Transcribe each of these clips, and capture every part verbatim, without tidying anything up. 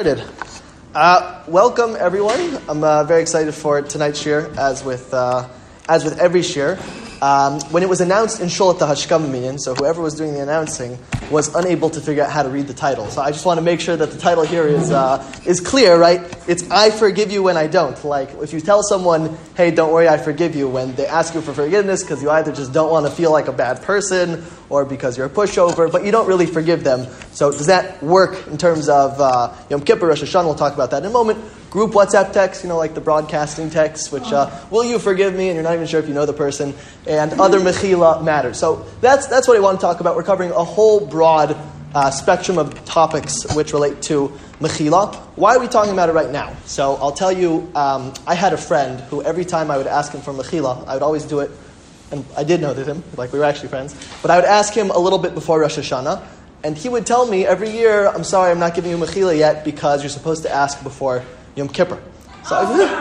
Uh, welcome everyone. I'm uh, very excited for tonight's shir, as with uh, as with every shir. Um, when it was announced in Shul at the Hashkama Minyan, so whoever was doing the announcing was unable to figure out how to read the title. So I just want to make sure that the title here is uh, is clear, right? It's I forgive you when I don't. Like if you tell someone, hey, don't worry, I forgive you, when they ask you for forgiveness because you either just don't want to feel like a bad person or because you're a pushover, but you don't really forgive them. So does that work in terms of uh, Yom Kippur, Rosh Hashanah? We'll talk about that in a moment. Group WhatsApp text, you know, like the broadcasting text, which, uh, will you forgive me? And you're not even sure if you know the person. And other mechila matters. So that's that's what I want to talk about. We're covering a whole broad uh, spectrum of topics which relate to mechila. Why are we talking about it right now? So I'll tell you, um, I had a friend who every time I would ask him for mechila, I would always do it, and I did know him, like we were actually friends, but I would ask him a little bit before Rosh Hashanah, and he would tell me every year, I'm sorry, I'm not giving you mechila yet because you're supposed to ask before Yom Kippur. So,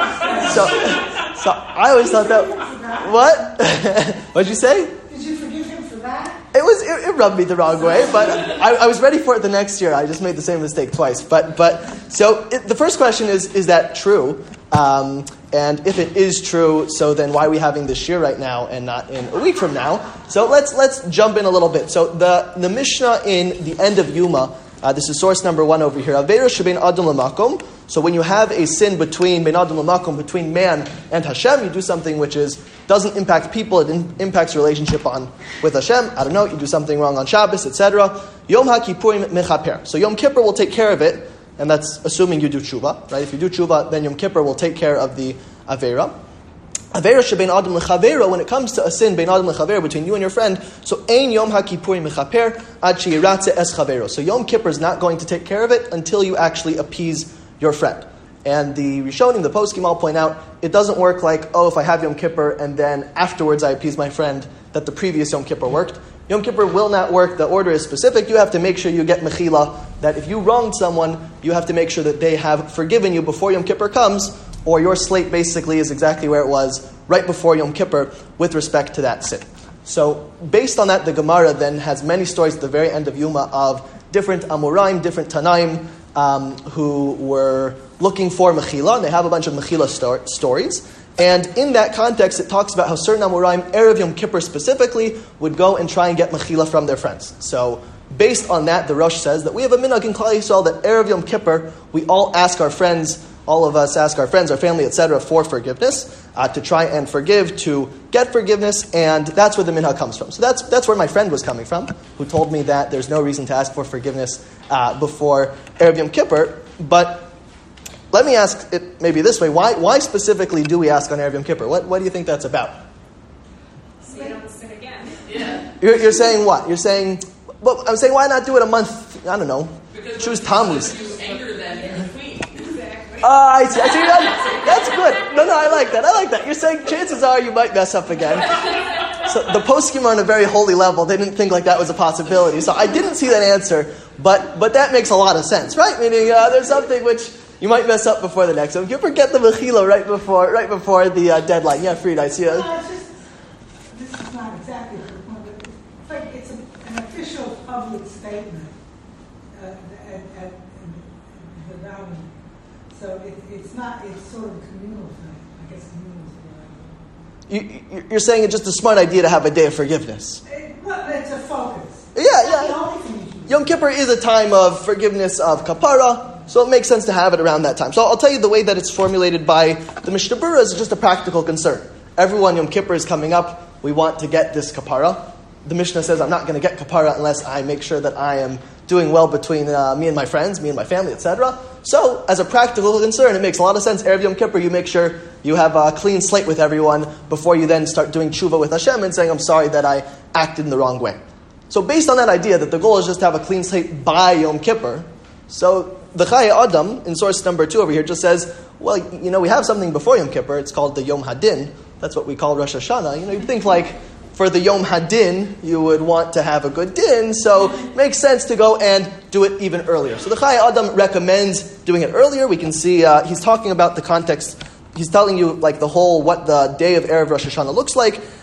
so, so I always thought that. What? What'd you say? Did you forgive him for that? It was. It, it rubbed me the wrong way, but I, I was ready for it the next year. I just made the same mistake twice. But, but so it, the first question is: is that true? Um, and if it is true, so then why are we having this year right now and not in a week from now? So let's let's jump in a little bit. So the the Mishnah in the end of Yuma. Uh, this is source number one over here. Aveira shebein adam lemakom. So when you have a sin between bein adam lemakom, between man and Hashem, you do something which is doesn't impact people, it in, impacts relationship on with Hashem. I don't know, you do something wrong on Shabbos, et cetera. Yom HaKippurim mechaper. So Yom Kippur will take care of it, and that's assuming you do tshuva, right? If you do tshuva, then Yom Kippur will take care of the aveira. Aveira shebein adam lechavera, when it comes to a sin bein adam lechavera, between you and your friend, so ein Yom HaKippurim mechaper ad sheyiratze es chavero. So Yom Kippur is not going to take care of it until you actually appease your friend. And the Rishonim, the poskim, all point out, it doesn't work like, oh, if I have Yom Kippur and then afterwards I appease my friend, that the previous Yom Kippur worked. Yom Kippur will not work. The order is specific. You have to make sure you get mechila, that if you wronged someone, you have to make sure that they have forgiven you before Yom Kippur comes, or your slate basically is exactly where it was right before Yom Kippur with respect to that sin. So based on that, the Gemara then has many stories at the very end of Yuma of different Amoraim, different Tanaim, um, who were looking for Mechila, and they have a bunch of Mechila sto- stories. And in that context, it talks about how certain Amoraim, Erev Yom Kippur specifically, would go and try and get Mechila from their friends. So based on that, the Rosh says that we have a minhag in Klal Yisrael that Erev Yom Kippur, we all ask our friends, all of us ask our friends, our family, et cetera, for forgiveness, uh, to try and forgive, to get forgiveness, and that's where the minhag comes from. So that's that's where my friend was coming from, who told me that there's no reason to ask for forgiveness uh, before Erev Yom Kippur. But let me ask it maybe this way: Why why specifically do we ask on Erev Yom Kippur? What what do you think that's about? So you don't sin again. Yeah. You're, you're saying what? You're saying, well, I'm saying why not do it a month? I don't know. Because choose Tammuz. You anger them in between. Exactly. Oh, I see. I see. That, that's good. No, no, I like that. I like that. You're saying chances are you might mess up again. So the poskim are on a very holy level. They didn't think like that was a possibility. So I didn't see that answer, but but that makes a lot of sense, right? Meaning uh, there's something which you might mess up before the next. So if you forget the mechila right before right before the uh, deadline, yeah, Fried, I see. A, no, it's just, this is not exactly the point, but it's like it's a, an official public statement uh, at, at, at the Valley. So it, it's not, it's sort of a communal thing. I guess communal is the right you, you're saying it's just a smart idea to have a day of forgiveness. word. It, well, it's a focus. Yeah, it's not yeah. the only thing you can do. Yom Kippur is a time of forgiveness of kapara, so it makes sense to have it around that time. So I'll tell you the way that it's formulated by the Mishnah Berurah is just a practical concern. Everyone, Yom Kippur is coming up. We want to get this kapara. The Mishnah says I'm not going to get kapara unless I make sure that I am doing well between uh, me and my friends, me and my family, et cetera. So, as a practical concern, it makes a lot of sense. Erev Yom Kippur, you make sure you have a clean slate with everyone before you then start doing tshuva with Hashem and saying, I'm sorry that I acted in the wrong way. So based on that idea that the goal is just to have a clean slate by Yom Kippur, so the Chayei Adam, in source number two over here, just says, well, you know, we have something before Yom Kippur. It's called the Yom Hadin. That's what we call Rosh Hashanah. You know, you'd think like, for the Yom Hadin, you would want to have a good din, so it makes sense to go and do it even earlier. So the Chayei Adam recommends doing it earlier. We can see uh, he's talking about the context. He's telling you like the whole, what the day of Erev Rosh Hashanah looks like.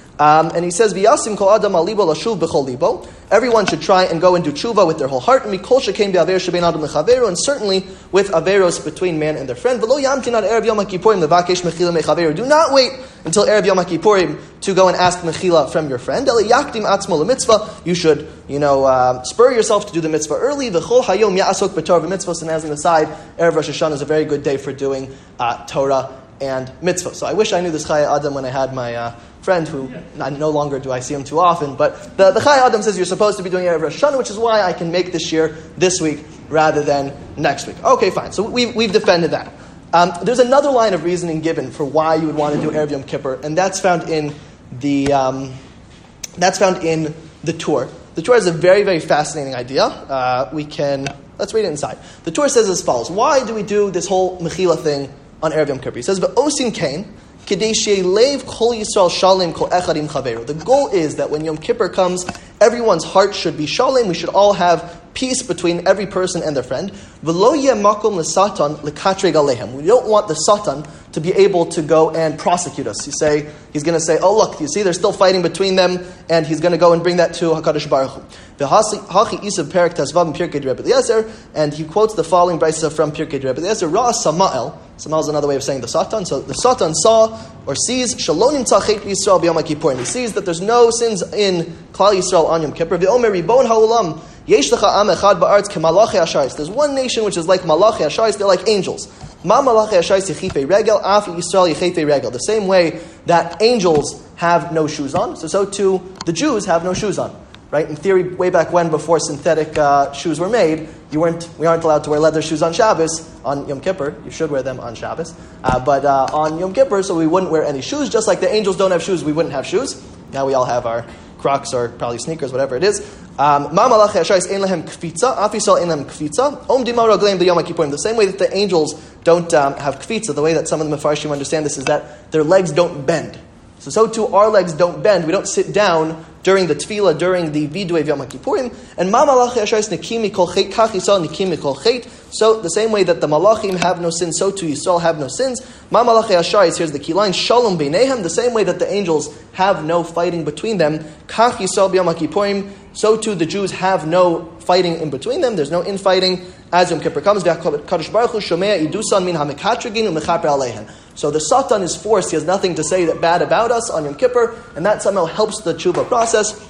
Um, and he says, "V'yasim kol adam al libo lashuv b'chol libo." Everyone should try and go and do tshuva with their whole heart. And mikol shekain be'aver shebein adam lechaveru, and certainly with averos between man and their friend. V'lo yamtin ad erev Yom HaKippurim levakesh mechila mechaveru. Do not wait until erev Yom HaKippurim to go and ask mechila from your friend. Eli yakdim atzmo lemitzvah. You should, you know, uh, spur yourself to do the mitzvah early. V'chol hayom ya'asok b'torah v'mitzvos. And as an aside, erev Rosh Hashanah is a very good day for doing uh, Torah and mitzvah. So I wish I knew this Chaya Adam when I had my uh, friend who, not, no longer do I see him too often, but the, the Chaya Adam says you're supposed to be doing Erev Rosh Hashanah, which is why I can make this year this week rather than next week. Okay, fine. So we've, we've defended that. Um, there's another line of reasoning given for why you would want to do Erev Yom Kippur, and that's found in the um, that's found in the Tur. The Tur is a very, very fascinating idea. Uh, we can, let's read it inside. The Tur says as follows. Why do we do this whole Mechila thing on Erev Yom Kippur? He says, "V'osin kain, kedei she'elev kol Yisrael shalem kol echad im chaveru." The goal is that when Yom Kippur comes, everyone's heart should be shalem. We should all have peace between every person and their friend. V'lo yeh makom l'satan l'katreg alehem. We don't want the Satan to be able to go and prosecute us. You say, he's going to say, oh look, you see they're still fighting between them, and he's going to go and bring that to HaKadosh Baruch Hu. V'hachi isav perik tazvav in Pirkei Rebbe Eliezer, and he quotes the following brisa from Pirkei Rebbe Eliezer. Ra Samael. Samael is another way of saying the Satan. So the Satan saw or sees shalonim tzachet Yisrael b'Yom HaKippurim. He sees that there's no sins in Klal Yisrael on Yom Kippur. V'omer ribon ha'olam. Yesh lecha am echad ba'aretz k'malachei hashayis. There's one nation which is like malachei hashayis. They're like angels. Ma malachei hashayis yechifei regel, af Yisrael yechifei regel. The same way that angels have no shoes on, so so too the Jews have no shoes on. Right? In theory, way back when, before synthetic uh, shoes were made, you weren't we aren't allowed to wear leather shoes on Shabbos. On Yom Kippur, you should wear them on Shabbos, uh, but uh, on Yom Kippur, so we wouldn't wear any shoes. Just like the angels don't have shoes, we wouldn't have shoes. Now we all have our Crocs or probably sneakers, whatever it is. Um, Ma malachei hashayis ein lehem kfitza, af Yisrael ein lehem kfitza. Om dimar ragleim b'Yom HaKippurim. The same way that the angels don't um, have kfitza, the way that some of the Mefarshim understand this is that their legs don't bend. So, so too our legs don't bend. We don't sit down during the tefillah, during the vidui of Yom HaKippurim. And ma malachei hashayis nikim mikol chet, kach Yisrael nikim mikol chet. So the same way that the malachim have no sins, so too Yisrael have no sins. Ma malachei hashayis, here's the key line, shalom beinehem. The same way that the angels have no fighting between them, kach Yisrael b'Yom HaKippurim. So too the Jews have no fighting in between them. There's no infighting as Yom Kippur comes. Kadosh Baruch Hu shomea idusan min hamekatrigin u'mechaper aleihen. So the Satan is forced. He has nothing to say that bad about us on Yom Kippur, and that somehow helps the tshuva process.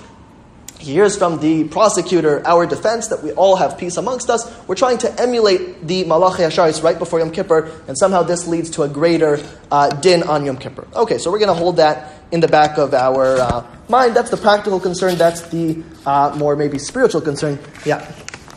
He hears from the prosecutor our defense that we all have peace amongst us. We're trying to emulate the malachei hashayis right before Yom Kippur, and somehow this leads to a greater uh, din on Yom Kippur. Okay, so we're going to hold that in the back of our uh, mind. That's the practical concern. That's the uh, more maybe spiritual concern. Yeah.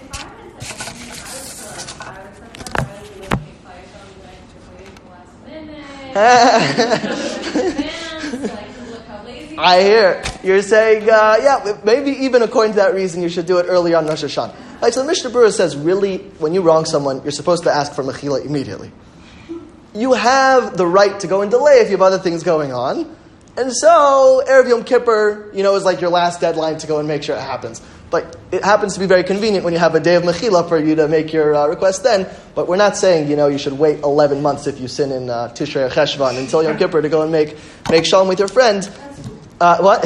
I hear you're saying, uh, yeah, maybe even according to that reason, you should do it early on Rosh Hashanah. Right, so the Mishnah Berurah says, really, when you wrong someone, you're supposed to ask for mechila immediately. You have the right to go and delay if you have other things going on. And so, Erev Yom Kippur, you know, is like your last deadline to go and make sure it happens. But it happens to be very convenient when you have a day of mechila for you to make your uh, request then. But we're not saying, you know, you should wait eleven months if you sin in uh, Tishrei or Cheshvan until Yom Kippur to go and make make shalom with your friend. Uh, what?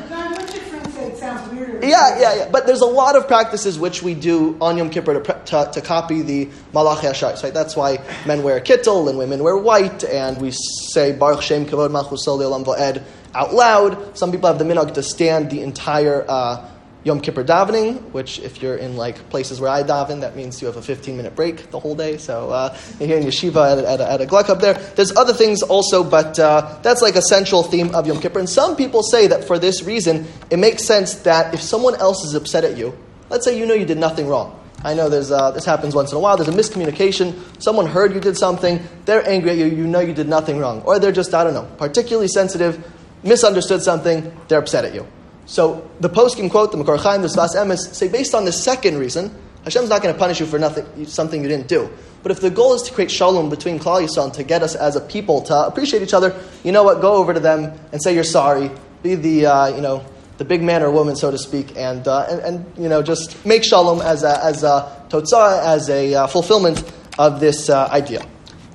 Yeah, yeah, yeah. But there's a lot of practices which we do on Yom Kippur to, to, to copy the malachei hashayis. Right? That's why men wear kittel and women wear white, and we say Baruch Shem Kavod Malchusol Le'olam Va'ed out loud. Some people have the minhag to stand the entire uh, Yom Kippur davening, which if you're in like places where I daven, that means you have a fifteen minute break the whole day. So uh, you're here in yeshiva at, at, at a gluk up there. There's other things also, but uh, that's like a central theme of Yom Kippur. And some people say that for this reason, it makes sense that if someone else is upset at you, let's say you know you did nothing wrong. I know there's uh, this happens once in a while. There's a miscommunication. Someone heard you did something. They're angry at you. You know you did nothing wrong. Or they're just, I don't know, particularly sensitive, misunderstood something. They're upset at you. So the poskim quote, the Makor Chaim, the Sfas Emes, say based on the second reason, Hashem's not going to punish you for nothing, something you didn't do. But if the goal is to create shalom between Klal Yisrael and to get us as a people to appreciate each other, you know what? Go over to them and say you're sorry. Be the uh, you know the big man or woman, so to speak, and uh, and, and you know just make shalom as a as a totzah, as a uh, fulfillment of this uh, idea.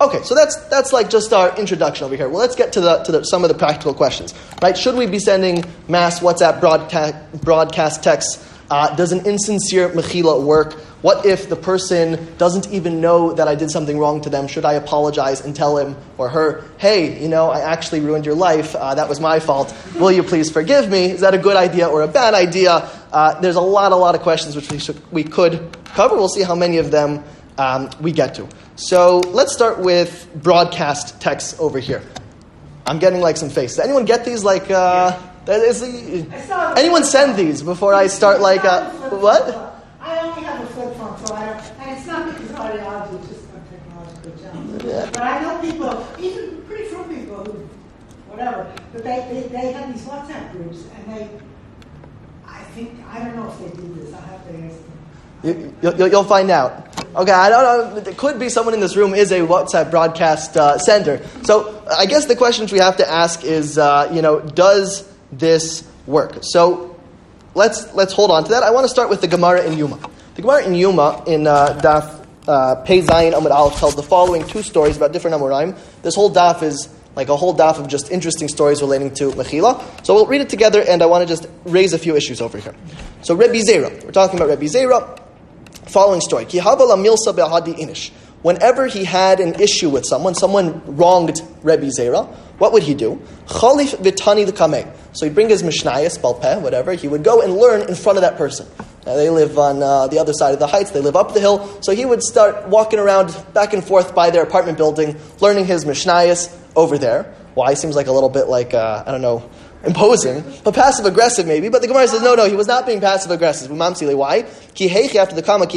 Okay, so that's that's like just our introduction over here. Well, let's get to the to the, some of the practical questions. Right? Should we be sending mass WhatsApp broadcast broadcast texts? Uh, does an insincere mechila work? What if the person doesn't even know that I did something wrong to them? Should I apologize and tell him or her, hey, you know, I actually ruined your life. Uh, that was my fault. Will you please forgive me? Is that a good idea or a bad idea? Uh, there's a lot, a lot of questions which we should, we could cover. We'll see how many of them um, we get to. So let's start with broadcast texts over here. I'm getting like some faces. Does anyone get these? Like, uh, is the, anyone send these before I start? Like, uh, what? I only have a flip phone, so I don't, and it's not because audiology, it's just a technological challenge. Yeah. But I know people, even pretty true people who, whatever, but they, they, they have these WhatsApp groups, and they, I think, I don't know if they do this, I'll have to ask them. You, you'll, you'll find out. Okay, I don't know. There could be someone in this room is a WhatsApp broadcast uh, sender. So I guess the questions we have to ask is, uh, you know, does this work? So let's let's hold on to that. I want to start with the Gemara in Yuma. The Gemara in Yuma in uh, Daf uh, Pei Zayin Amud Aleph tells the following two stories about different Amoraim. This whole daf is like a whole daf of just interesting stories relating to Mechila. So we'll read it together, and I want to just raise a few issues over here. So Rebbe Zera, we're talking about Rebbe Zera. Following story. Ki havala milsa be'ahadi inish. Whenever he had an issue with someone, someone wronged Rebbe Zera, what would he do? Chalif v'tani l'kameh. So he'd bring his mishnayos, balpeh, whatever. He would go and learn in front of that person. Now, they live on uh, the other side of the heights. They live up the hill. So he would start walking around back and forth by their apartment building, learning his mishnayos over there. Why? Seems like a little bit like, uh, I don't know, imposing, but passive-aggressive maybe. But the Gemara says, no, no, he was not being passive-aggressive. Why? After the comma,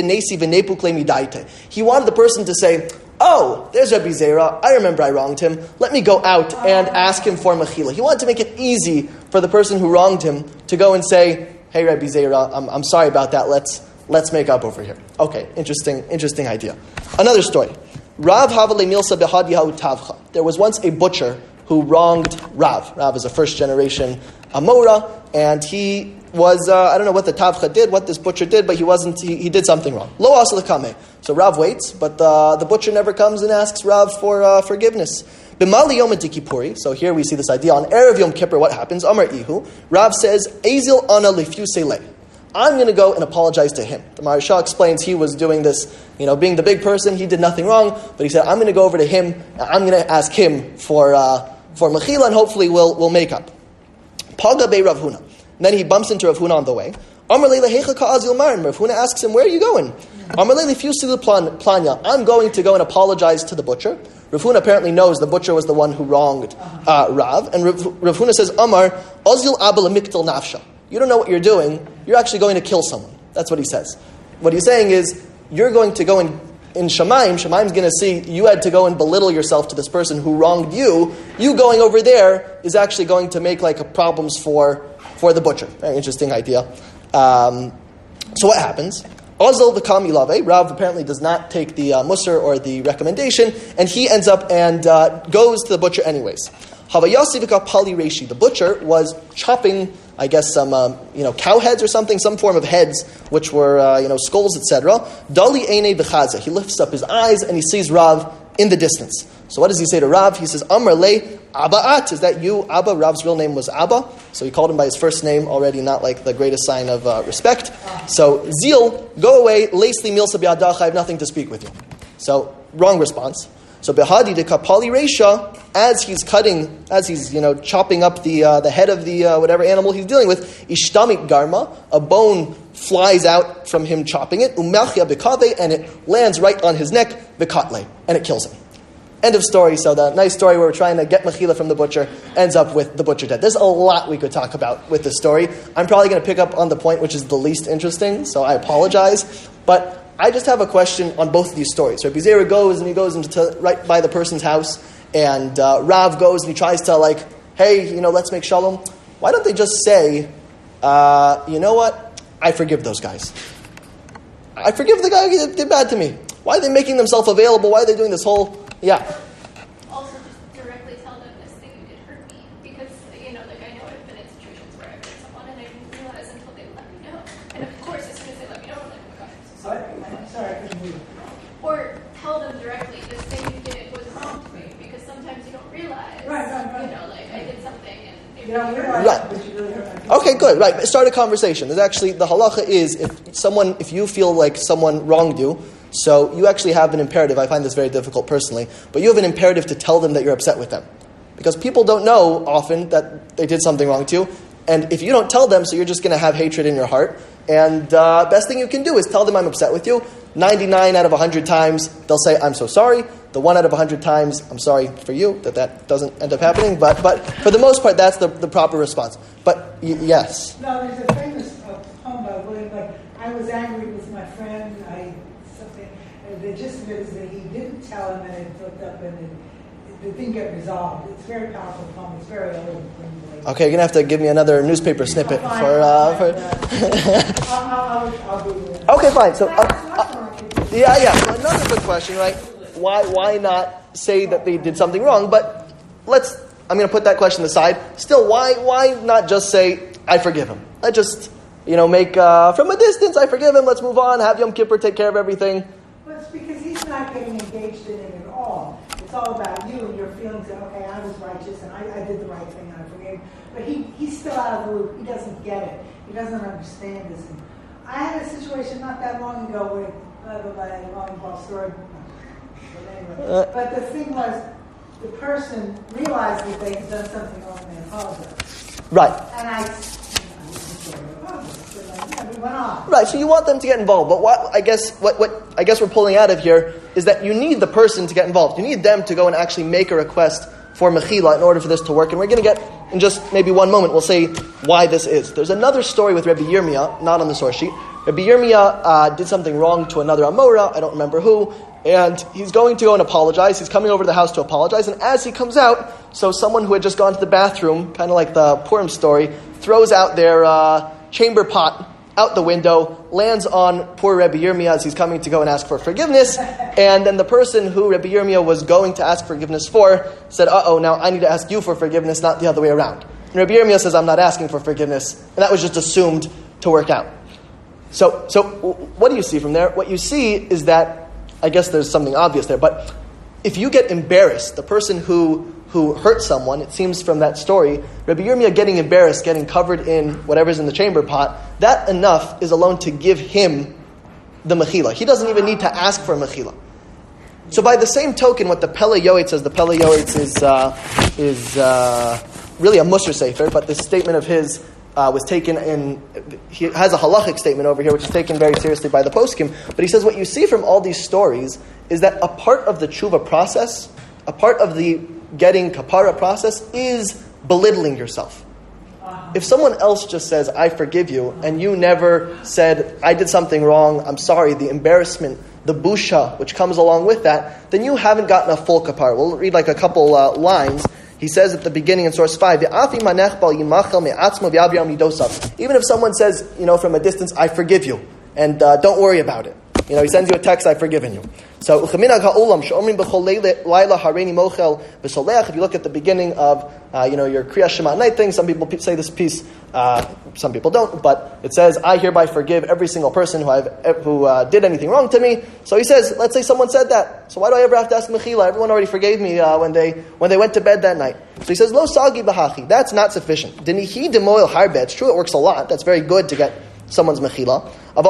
he wanted the person to say, oh, there's Rebbe Zera. I remember I wronged him. Let me go out and ask him for mechila. He wanted to make it easy for the person who wronged him to go and say, hey, Rebbe Zera, I'm, I'm sorry about that. Let's let's make up over here. Okay, interesting, interesting idea. Another story. Rav Havale Milsa Behad Yahu Tavcha. There was once a butcher who wronged Rav. Rav is a first-generation Amora, and he was, uh, I don't know what the Tavcha did, what this butcher did, but he wasn't, he, he did something wrong. Lo asal kame. So Rav waits, but uh, the butcher never comes and asks Rav for uh, forgiveness. B'mali Yom Kippuri. So here we see this idea. On Erev Yom Kippur, what happens? Amar Ihu. Rav says, Ezil ana lefusele. I'm going to go and apologize to him. The Maharsha explains he was doing this, you know, being the big person. He did nothing wrong, but he said, I'm going to go over to him. I'm going to ask him for uh, for mechila, and hopefully we'll we'll make up. Paga be Rav Huna. And then he bumps into Rav Huna on the way. Amar leila hecha ka'azil marin. Rav Huna asks him, where are you going? Amar leila fusil planya. I'm going to go and apologize to the butcher. Rav Huna apparently knows the butcher was the one who wronged uh, Rav. And Rav, Rav Huna says, Amar azil abel miktal nafsha. You don't know what you're doing. You're actually going to kill someone. That's what he says. What he's saying is, you're going to go and in Shemaim, Shemaim's going to see you had to go and belittle yourself to this person who wronged you. You going over there is actually going to make like a problems for, for the butcher. Very interesting idea. Um, so what happens? Ozil v'kam ilave. Rav apparently does not take the uh, musar or the recommendation, and he ends up and uh, goes to the butcher anyways. Havayasi v'ka pali reishi. The butcher was chopping, I guess, some um, you know cow heads or something, some form of heads, which were uh, you know skulls, et cetera. Dali eine b'chaza. He lifts up his eyes and he sees Rav in the distance. So what does he say to Rav? He says, Amr le Abba'at. Is that you, Abba? Rav's real name was Abba, so he called him by his first name already, not like the greatest sign of uh, respect. So Zil, go away. Leisli milsa bi'adach. I have nothing to speak with you. So wrong response. So Behadi de Kapali Reisha, as he's cutting, as he's you know chopping up the uh, the head of the uh, whatever animal he's dealing with, Ishtamit Garma, a bone flies out from him chopping it, Umachya Bekave, and it lands right on his neck, Bekatle, and it kills him. End of story. So the nice story where we're trying to get mechila from the butcher ends up with the butcher dead. There's a lot we could talk about with this story. I'm probably going to pick up on the point which is the least interesting, so I apologize. But I just have a question on both of these stories. Rabbi Zera goes and he goes into right by the person's house, and uh, Rav goes and he tries to like, hey, you know, let's make shalom. Why don't they just say, uh, you know what? I forgive those guys. I forgive the guy who did bad to me. Why are they making themselves available? Why are they doing this whole, yeah. Also, just directly tell them this thing you did hurt me. Because, you know, like I know I've been in situations where I've hurt someone and I didn't realize until they let me know. And of course, as soon as they let me know, I'm like, oh my God, I'm so sorry. I'm sorry, I couldn't hear you. Or tell them directly, this thing you did, You don't realize Right. it, but you really hurt. Okay, good. Right. Start a conversation. There's actually, the halacha is if someone, if you feel like someone wronged you, so you actually have an imperative. I find this very difficult personally, but you have an imperative to tell them that you're upset with them. Because people don't know often that they did something wrong to you. And if you don't tell them, so you're just going to have hatred in your heart. And uh, best thing you can do is tell them I'm upset with you. ninety-nine out of one hundred times, they'll say, I'm so sorry. The one out of one hundred times, I'm sorry for you that that doesn't end up happening. But but for the most part, that's the, the proper response. But y- yes. No, there's a famous uh, poem by William, like, I was angry with my friend, I, something, and the gist of it is that he didn't tell him and it flipped up and it, it didn't get resolved. It's a very powerful poem. It's very old. Okay, you're going to have to give me another newspaper snippet for... Uh, for I'll, I'll, I'll do it. Okay, fine. So, uh, uh, yeah, yeah. So another good question, right? Why, why not say that they did something wrong? But let's. I'm going to put that question aside. Still, why, why not just say I forgive him? Let's just, you know, make uh, from a distance. I forgive him. Let's move on. Have Yom Kippur take care of everything. Well, it's because he's not getting engaged in it at all. It's all about you and your feelings that, okay, I was righteous and I, I did the right thing and I forgave him. But he, he's still out of the loop. He doesn't get it. He doesn't understand this. And I had a situation not that long ago with, blah, blah, blah, long ball story. But anyway, Uh, but the thing was, the person realized that they had done something wrong and they apologized. Right. And I, yeah, we went on. Right. So you want them to get involved, but what I guess what, what I guess we're pulling out of here is that you need the person to get involved. You need them to go and actually make a request for mechila in order for this to work. And we're going to get, in just maybe one moment, we'll say why this is. There's another story with Rabbi Yirmiyah, not on the source sheet. Rabbi Yirmiyah uh, did something wrong to another Amora, I don't remember who, and he's going to go and apologize. He's coming over to the house to apologize, and as he comes out, so someone who had just gone to the bathroom, kind of like the Purim story, throws out their uh, chamber pot out the window, lands on poor Rabbi Yirmiyah as he's coming to go and ask for forgiveness, and then the person who Rabbi Yirmiyah was going to ask forgiveness for said, uh-oh, now I need to ask you for forgiveness, not the other way around. And Rabbi Yirmiyah says, I'm not asking for forgiveness, and that was just assumed to work out. So, so what do you see from there? What you see is that, I guess there's something obvious there, but if you get embarrassed, the person who who hurt someone, it seems from that story, Rabbi Yirmiyah getting embarrassed, getting covered in whatever's in the chamber pot, that enough is alone to give him the mechila. He doesn't even need to ask for a mechila. So by the same token, what the Pele Yoetz says, the Pele Yoetz is uh, is uh, really a Musar Sefer, but this statement of his uh, was taken in, he has a halachic statement over here, which is taken very seriously by the poskim, but he says what you see from all these stories is that a part of the tshuva process, a part of the getting kapara process is belittling yourself. If someone else just says, I forgive you, and you never said, I did something wrong, I'm sorry, the embarrassment, the busha, which comes along with that, then you haven't gotten a full kapara. We'll read like a couple uh, lines. He says at the beginning in source five, even if someone says, you know, from a distance, I forgive you, and uh, don't worry about it. You know, he sends you a text, I've forgiven you. So, if you look at the beginning of, uh, you know, your Kriya Shema at night thing, some people say this piece, uh, some people don't, but it says, I hereby forgive every single person who I've, who uh, did anything wrong to me. So he says, let's say someone said that. So why do I ever have to ask Mechila? Everyone already forgave me uh, when they when they went to bed that night. So he says, Lo sagi bahachi. That's not sufficient. Dinihi demoil harbe. It's true, it works a lot. That's very good to get someone's mechila.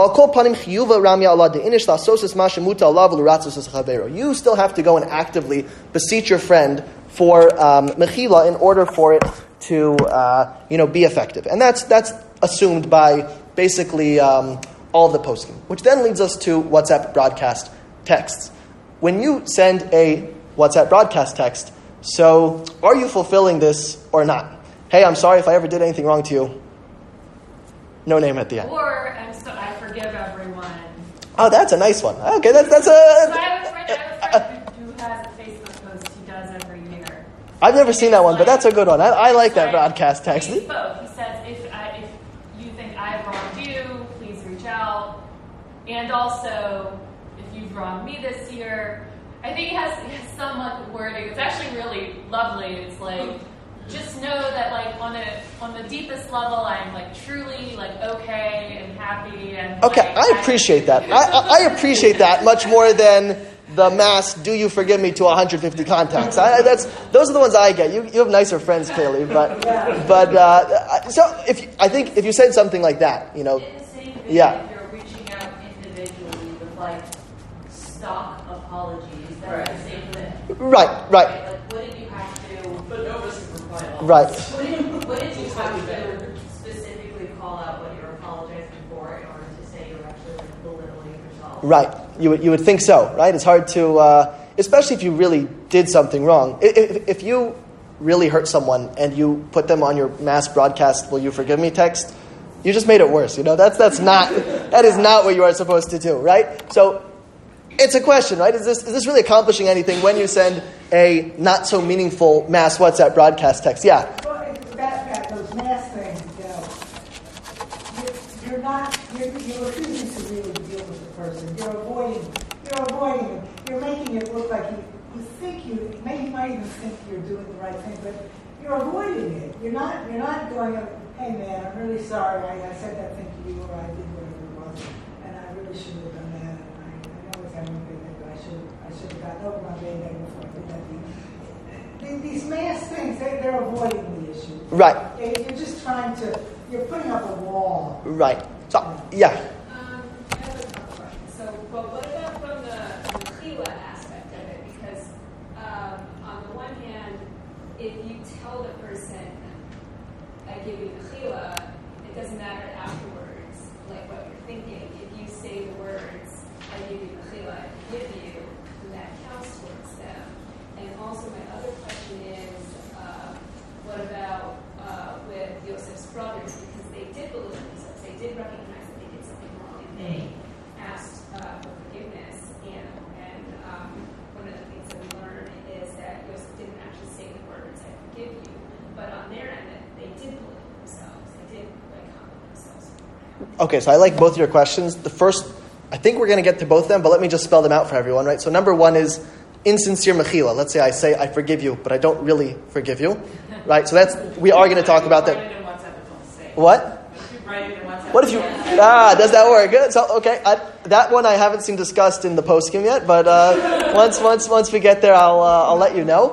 You still have to go and actively beseech your friend for um, mechila in order for it to uh, you know be effective, and that's that's assumed by basically um, all the posting, which then leads us to WhatsApp broadcast texts. When you send a WhatsApp broadcast text, so are you fulfilling this or not? Hey, I'm sorry if I ever did anything wrong to you. No name at the end. Or I'm so, I forgive everyone. Oh, that's a nice one. Okay, that's that's a. So I have a friend, I have a friend who, who has a Facebook post he does every year. I've never seen that one, but that's a good one. I, I like that Like, broadcast text. He spoke. He says, if, I, if you think I've wronged you, please reach out. And also, if you've wronged me this year, I think he has, he has some like wording. It's actually really lovely. It's like, just know that like on the on the deepest level, I'm like truly like okay and happy and Okay, like, I appreciate that. I, I, I appreciate that much more than the mass "Do you forgive me" to one hundred fifty contacts. I, that's those are the ones I get. You you have nicer friends clearly, but but uh, so if you, I think if you said something like that, you know, In the same vein, yeah. if you're reaching out individually with like stock apologies, that's the same thing. Right, right, Like, what did you have to? But no risk of reply. right. What did, what did you have to specifically call out what you're apologizing for in order to say you're actually like belittling yourself? Right. You would you would think so, right? It's hard to, uh, especially if you really did something wrong. If, if, if you really hurt someone and you put them on your mass broadcast, "Will you forgive me?" text, you just made it worse. You know, that's that's not that is not what you are supposed to do, right? So it's a question, right? Is this is this really accomplishing anything when you send a not so meaningful mass WhatsApp broadcast text? Yeah. Well, it's that, that, those mass things, you know, you're, you're not, you're, you're refusing to really deal with the person. You're avoiding, you're avoiding it. You're making it look like you, you think you, maybe you might even think you're doing the right thing, but you're avoiding it. You're not, you're not going, "Hey man, I'm really sorry. I, I said that thing to you, or I did whatever it was, and I really should have done that. And I, I know it's having a big day, but I should, I should have gotten over my bad day before I did that to you." These mass things, they, they're avoiding the issue. Right. They- You're just trying to, you're putting up a wall. Right. So yeah. Um, I have a couple questions. So, but what about from the mechila aspect of it? Because um, on the one hand, if you tell the person, "I give you mechila," it doesn't matter afterwards, like what you're thinking. If you say the words, "I give you mechila," I forgive you, then that counts towards them. And also, my other question is, uh, what about uh, with Yosef's brothers? Because they did believe themselves, they did recognize that they did something wrong, and they asked uh, for forgiveness. And and um, one of the things that we learned is that Yosef didn't actually say the words, "I forgive you," but on their end, they did believe themselves. They did like humble themselves. Okay, so I like both your questions. The first, I think we're going to get to both of them, but let me just spell them out for everyone, right? So number one is insincere mechila. Let's say I say, "I forgive you," but I don't really forgive you, right? So that's, we are going to talk about that. Write it in WhatsApp and don't say it. What? If you write it in WhatsApp. What if you, ah, does that work? Good. So, okay, I, that one I haven't seen discussed in the post-game yet, but uh, once once once we get there, I'll uh, I'll let you know.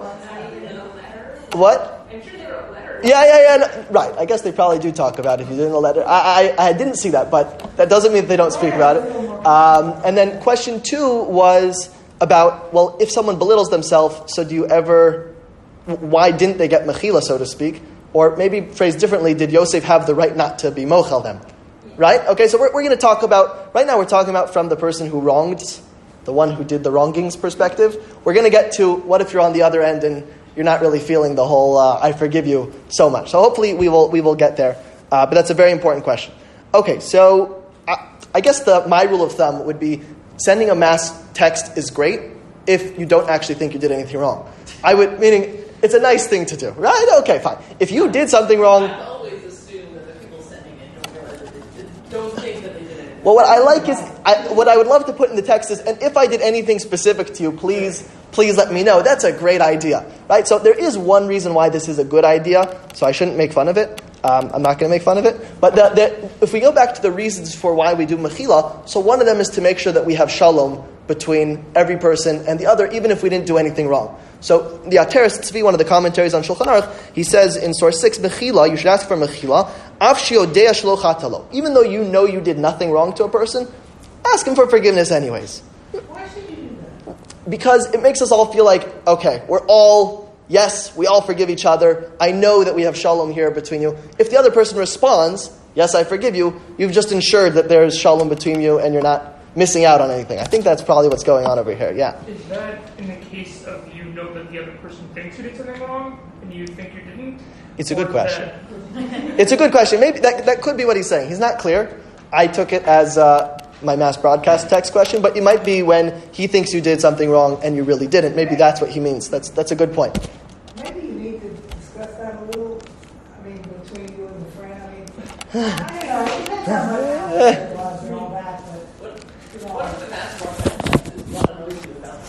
What? I'm sure they wrote letters. Yeah, yeah, yeah. No, right. I guess they probably do talk about it if you didn't know letter. I, I I didn't see that, but that doesn't mean they don't speak about it. Um, and then question two was about, well, if someone belittles themselves, so do you ever, why didn't they get mechila, so to speak? Or maybe phrased differently, did Yosef have the right not to be mochel them? Right? Okay, so we're, we're going to talk about, right now we're talking about from the person who wronged, the one who did the wrongings perspective. We're going to get to what if you're on the other end and you're not really feeling the whole, uh, "I forgive you" so much. So hopefully we will we will get there. Uh, but that's a very important question. Okay, so I, I guess the my rule of thumb would be sending a mass text is great if you don't actually think you did anything wrong. I would, meaning, it's a nice thing to do, right? Okay, fine. If you did something wrong, I always assume that the people sending it don't realize that they did, don't think that they did it. well, what I like is, I, what I would love to put in the text is, and if I did anything specific to you, please, please let me know. That's a great idea, right? So there is one reason why this is a good idea, so I shouldn't make fun of it. Um, I'm not going to make fun of it. But the, the, if we go back to the reasons for why we do mechila, so one of them is to make sure that we have shalom between every person and the other, even if we didn't do anything wrong. So the Ateres Tzvi, one of the commentaries on Shulchan Aruch, he says in source six, mechila, you should ask for mechila, af shiodea shelo chatalo. Even though you know you did nothing wrong to a person, ask him for forgiveness anyways. Why should you do that? Because it makes us all feel like, okay, we're all, yes, we all forgive each other. I know that we have shalom here between you. If the other person responds, yes, I forgive you, you've just ensured that there's shalom between you and you're not missing out on anything. I think that's probably what's going on over here, yeah. Is that in the case of you know that the other person thinks you did something wrong and you think you didn't? It's a good Or question. that- It's a good question. Maybe that that could be what he's saying. He's not clear. I took it as uh, my mass broadcast text question, but it might be when he thinks you did something wrong and you really didn't. Maybe that's what he means. That's that's a good point. Maybe you need to discuss that a little, I mean, between you and the friend, I mean, I don't know, it depends how much it was and all that, but, you know. What if the mass broadcast is not an issue about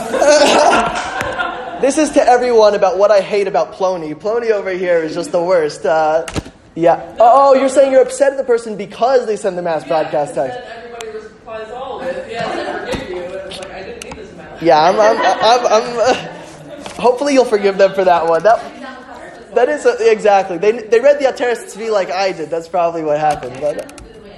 the friend? This is to everyone about what I hate about Plony. Plony over here is just the worst. Uh, yeah. Oh, you're saying you're upset at the person because they send the mass broadcast text. Then everybody replies all with, "Yes, I forgive you," and it's like, I didn't need this in my life. Yeah, I'm. I'm. I'm. I'm uh, hopefully, you'll forgive them for that one. That that is a, exactly. They they read the Ateres Tzvi like I did. That's probably what happened. But,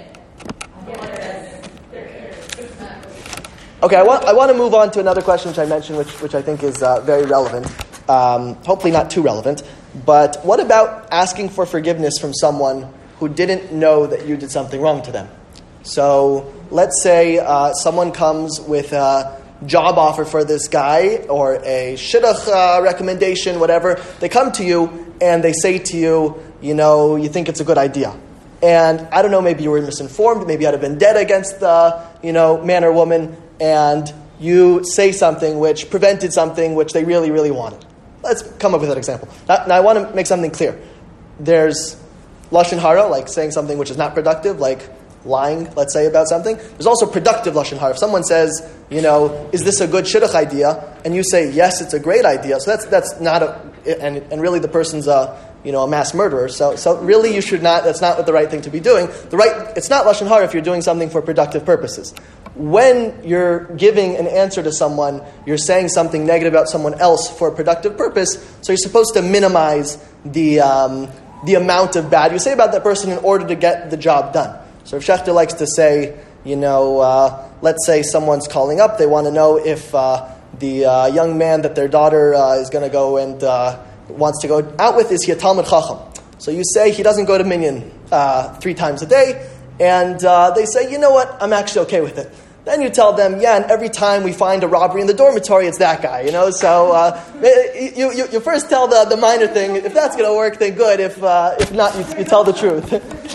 okay, I want I want to move on to another question which I mentioned, which which I think is uh, very relevant. Um, hopefully, not too relevant. But what about asking for forgiveness from someone who didn't know that you did something wrong to them? So let's say uh, someone comes with a job offer for this guy or a shidduch uh, recommendation, whatever. They come to you and they say to you, you know, you think it's a good idea. And I don't know, maybe you were misinformed, maybe you had a vendetta against the, you know, man or woman, and you say something which prevented something which they really, really wanted. Let's come up with an example. Now, now I want to make something clear. There's lashon hara, like saying something which is not productive, like lying, let's say, about something. There's also productive lashon hara. If someone says, you know, is this a good shidduch idea? And you say, yes, it's a great idea. So that's that's not a, and and really the person's a, you know, a mass murderer. So so really you should not, that's not the right thing to be doing. The right, it's not lashon hara if you're doing something for productive purposes. When you're giving an answer to someone, you're saying something negative about someone else for a productive purpose, so you're supposed to minimize the um, the amount of bad you say about that person in order to get the job done. So if Schechter likes to say, you know, uh, let's say someone's calling up, they want to know if uh, the uh, young man that their daughter uh, is going to go and uh, wants to go out with, is he a Talmud Chacham? So you say he doesn't go to Minyan uh, three times a day, and uh, they say, you know what, I'm actually okay with it. Then you tell them, yeah, and every time we find a robbery in the dormitory, it's that guy, you know. So uh, you, you you first tell the, the minor thing. If that's going to work, then good. If uh, if not, you, you tell the truth.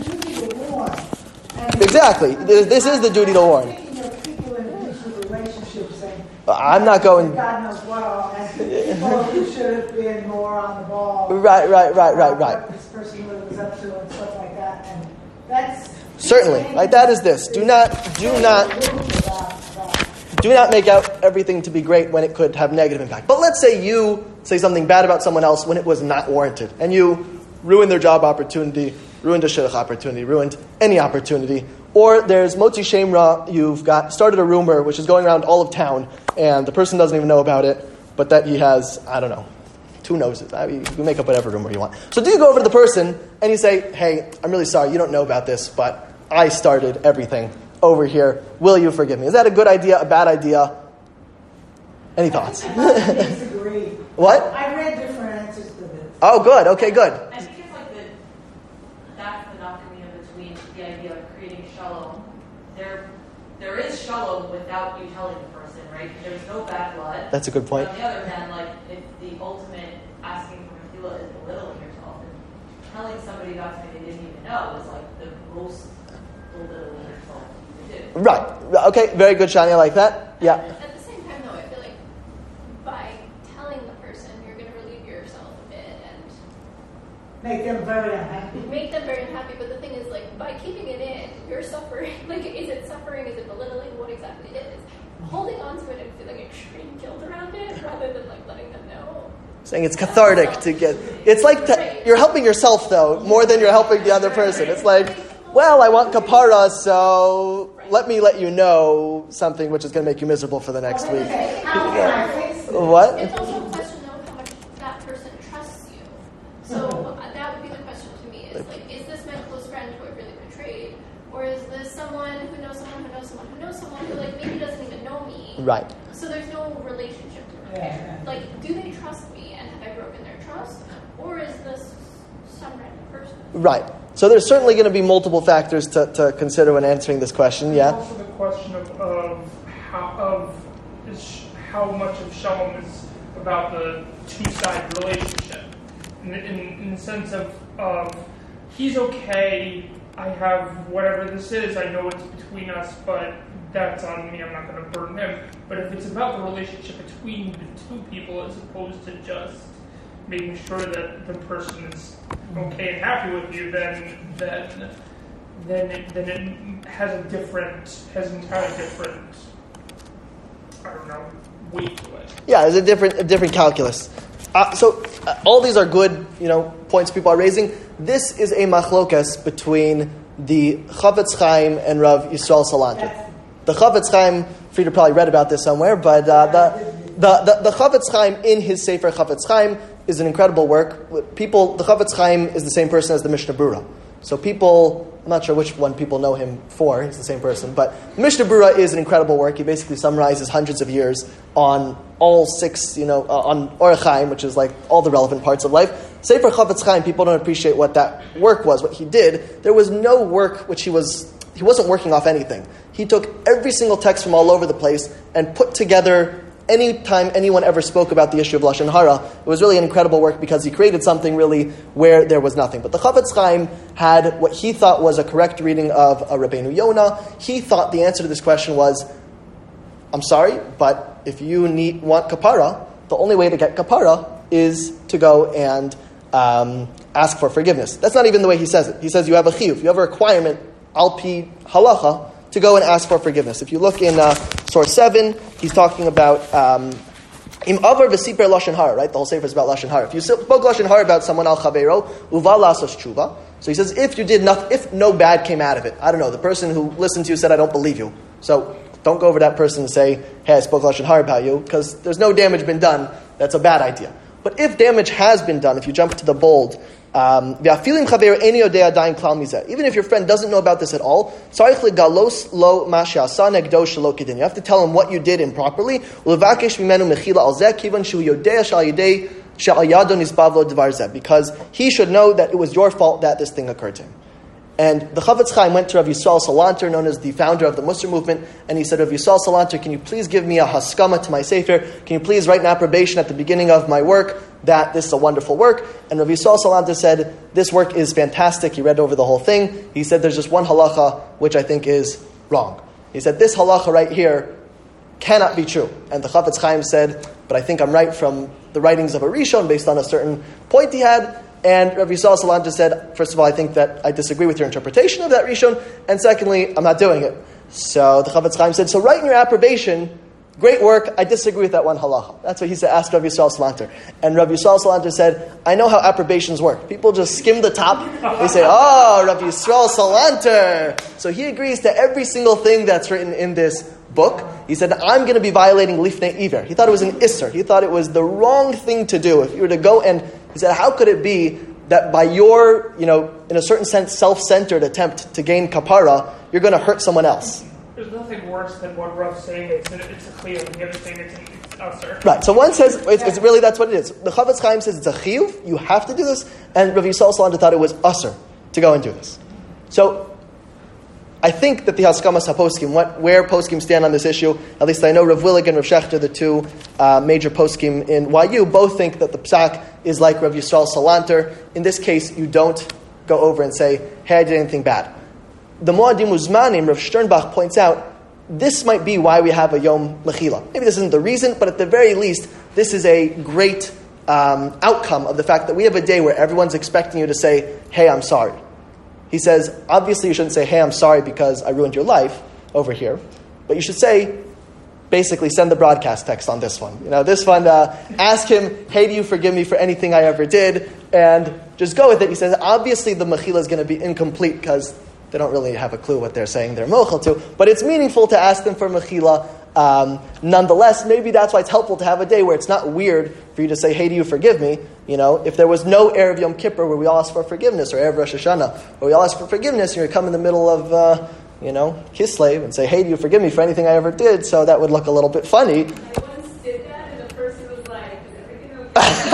Exactly. This is the duty to warn. I'm not going. God knows what all. And you should have been more on the ball. Right, right, right, right, right. What this person was up to and stuff like that, and that's. Certainly, like that is this. Do not, do not, do not make out everything to be great when it could have negative impact. But let's say you say something bad about someone else when it was not warranted, and you ruined their job opportunity, ruined a shidduch opportunity, ruined any opportunity. Or there's motzi shem ra, you've got started a rumor which is going around all of town, and the person doesn't even know about it, but that he has, I don't know, two noses. I mean, you make up whatever rumor you want. So do you go over to the person and you say, hey, I'm really sorry, you don't know about this, but I started everything over here. Will you forgive me? Is that a good idea, a bad idea? Any thoughts? I disagree. What? I read different answers to this. Oh, good. Okay, good. I think it's like the, that's the nafkamina between the idea of creating shalom. There, there is shalom without you telling the person, right? There's no bad blood. That's a good point. But on the other hand, like, if the ultimate asking for mechila is belittling yourself, and telling somebody about something they didn't even know is like the most belittling yourself you can do. Right. Okay, very good, Shani. I like that. Yeah. At the same time, though, I feel like by telling the person, you're going to relieve yourself a bit and Make them very unhappy. make them very unhappy. But the thing is, like, by keeping it in, you're suffering. Like, is it suffering? Is it belittling? What exactly it is? Holding on to it and feeling extreme guilt around it, rather than like letting them know. Saying it's cathartic to get. It's like to, you're helping yourself though more than you're helping the other person. It's like, well, I want kapara, so let me let you know something which is going to make you miserable for the next week. What? It's also a question though of how much that person trusts you. So uh, that would be the question to me: is like, is this my close friend who I really betrayed, or is this someone who knows someone who knows someone who knows someone who like maybe doesn't even know me? Right. So there's no relationship to repair. Like, do they trust me, and have I broken their trust, or is this some random person? Right. So there's certainly going to be multiple factors to, to consider when answering this question. Yeah. Also, the question of, of how of is how much of shalom is about the two-side relationship, in, in, in the sense of of he's okay. I have whatever this is. I know it's between us, but that's on me. I'm not going to burden him. But if it's about the relationship between the two people, as opposed to just making sure that the person is okay and happy with you, then then then it, then it has a different has an entirely different I don't know weight to it. Yeah, there's a different a different calculus. Uh, so uh, all these are good, you know, points people are raising. This is a machlokas between the Chavetz Chaim and Rav Yisrael Salanter. The Chavetz Chaim Frieder probably read about this somewhere, but uh, the, the, the, the Chavetz Chaim in his Sefer Chavetz Chaim is an incredible work. People, the Chavetz Chaim is the same person as the Mishnah Brura. So people, I'm not sure which one people know him for, he's the same person, but the Mishnah Brura is an incredible work. He basically summarizes hundreds of years on all six, you know, uh, on Orach Chaim, which is like all the relevant parts of life. Sefer Chavetz Chaim, people don't appreciate what that work was, what he did. There was no work which he was, he wasn't working off anything. He took every single text from all over the place and put together any time anyone ever spoke about the issue of Lashon Hara. It was really an incredible work because he created something really where there was nothing. But the Chavetz Chaim had what he thought was a correct reading of a Rabbeinu Yonah. He thought the answer to this question was, I'm sorry, but if you need want kapara, the only way to get kapara is to go and um, ask for forgiveness. That's not even the way he says it. He says you have a chiyuv, you have a requirement, al pi halacha, to go and ask for forgiveness. If you look in uh, source seven, he's talking about im avar v'siper lashon hara, right? The whole sefer is about lashon hara. If you spoke lashon hara about someone al chaveiro, uva lasos tshuva. So he says, if you did nothing, if no bad came out of it, I don't know, the person who listened to you said, I don't believe you. So don't go over to that person and say, hey, I spoke lashon hara about you, because there's no damage been done. That's a bad idea. But if damage has been done, if you jump to the bold, um, even if your friend doesn't know about this at all, you have to tell him what you did improperly, because he should know that it was your fault that this thing occurred to him. And the Chavetz Chaim went to Rav Yisrael Salanter, known as the founder of the Musar movement, and he said, Rav Yisrael Salanter, can you please give me a haskama to my sefer? Can you please write an approbation at the beginning of my work that this is a wonderful work? And Rav Yisrael Salanter said, this work is fantastic. He read over the whole thing. He said, there's just one halacha which I think is wrong. He said, this halacha right here cannot be true. And the Chavetz Chaim said, but I think I'm right from the writings of a Rishon based on a certain point he had. And Rav Yisrael Salanter said, first of all, I think that I disagree with your interpretation of that Rishon, and secondly, I'm not doing it. So the Chavetz Chaim said, so write in your approbation, great work, I disagree with that one halacha. That's what he said, asked Rav Yisrael Salanter. And Rav Yisrael Salanter said, I know how approbations work. People just skim the top, they say, oh, Rav Yisrael Salanter. So he agrees to every single thing that's written in this book. He said, I'm going to be violating Lifnei Iver. He thought it was an Isser. He thought it was the wrong thing to do. If you were to go and, he said, how could it be that by your, you know, in a certain sense, self-centered attempt to gain kapara, you're going to hurt someone else? There's nothing worse than what Rav saying it's a, it's a chiyuv, and the other thing it's, it's usher. Right, so one says, it's, it's really, that's what it is. The Chavetz Chaim says it's a chiyuv, you have to do this, and Rav Yisrael Salanter thought it was usher to go and do this. So, I think that the Haskamas HaPoskim, what, where Poskim stand on this issue, at least I know Rav Willig and Rav Shechter, the two uh, major Poskim in Y U, both think that the Psak is like Rav Yisrael Salanter. In this case, you don't go over and say, hey, I did anything bad. The Moadim Uzmanim, Rav Sternbach points out, this might be why we have a Yom Mechila. Maybe this isn't the reason, but at the very least, this is a great um, outcome of the fact that we have a day where everyone's expecting you to say, hey, I'm sorry. He says, obviously you shouldn't say, hey, I'm sorry because I ruined your life over here. But you should say, basically send the broadcast text on this one. You know, this one, uh, ask him, hey, do you forgive me for anything I ever did? And just go with it. He says, obviously the mechila is going to be incomplete because they don't really have a clue what they're saying they're mochel to. But it's meaningful to ask them for mechila. Um, nonetheless, maybe that's why it's helpful to have a day where it's not weird for you to say, hey, do you forgive me? You know, if there was no Erev Yom Kippur where we all ask for forgiveness, or Erev Rosh Hashanah where we all ask for forgiveness, and you come in the middle of, uh, you know, Kislev and say, hey, do you forgive me for anything I ever did? So that would look a little bit funny. I once did that, and the person was like, is everything okay?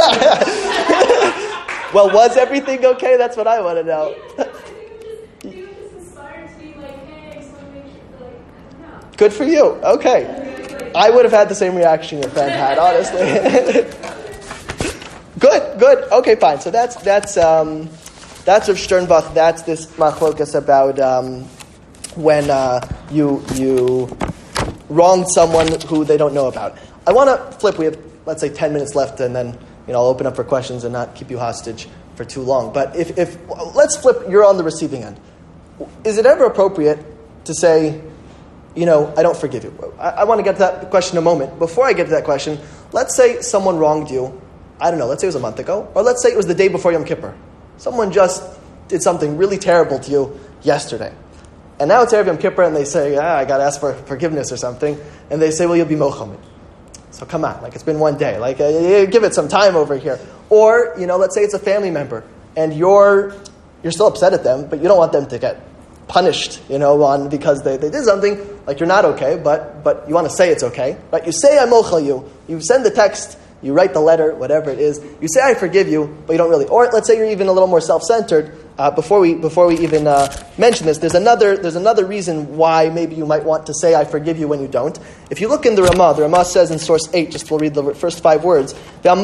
Well, was everything okay? That's what I want to know. Yeah, I think it was just, he was just inspired to be like, hey, I just want to make sure, like, I don't know. Good for you. Okay. I would have had the same reaction your friend had, honestly. Good, good. Okay, fine. So that's that's um, that's Rav Sternbach. That's this machlokas about um, when uh, you you wronged someone who they don't know about. I want to flip. We have, let's say, ten minutes left, and then you know I'll open up for questions and not keep you hostage for too long. But if if let's flip. You're on the receiving end. Is it ever appropriate to say, you know, I don't forgive you? I, I want to get to that question in a moment. Before I get to that question, let's say someone wronged you. I don't know, let's say it was a month ago, or let's say it was the day before Yom Kippur. Someone just did something really terrible to you yesterday. And now it's Erev Yom Kippur, and they say, ah, I got to ask for forgiveness or something. And they say, well, you'll be mochel. So come on, like it's been one day. Like uh, give it some time over here. Or, you know, let's say it's a family member, and you're you're still upset at them, but you don't want them to get punished, you know, on because they, they did something, like you're not okay, but but you want to say it's okay. Right? You say I'm mochel you. You send the text, you write the letter, whatever it is. You say I forgive you, but you don't really. Or let's say you're even a little more self-centered. Uh, before we before we even uh, mention this, there's another there's another reason why maybe you might want to say I forgive you when you don't. If you look in the Ramah, the Ramah says in source eight, just we'll read the first five words.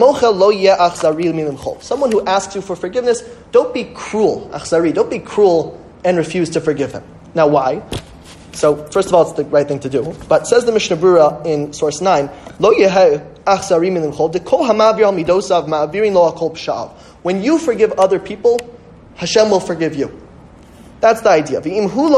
Someone who asks you for forgiveness, don't be cruel, achzari, don't be cruel and refuse to forgive him. Now why? So first of all, it's the right thing to do. But says the Mishnah Brura in source nine, lo yeheh achzari minimchol dekol hamavir al midosav ma'avirin lo akol pshav. When you forgive other people, Hashem will forgive you. That's the idea. If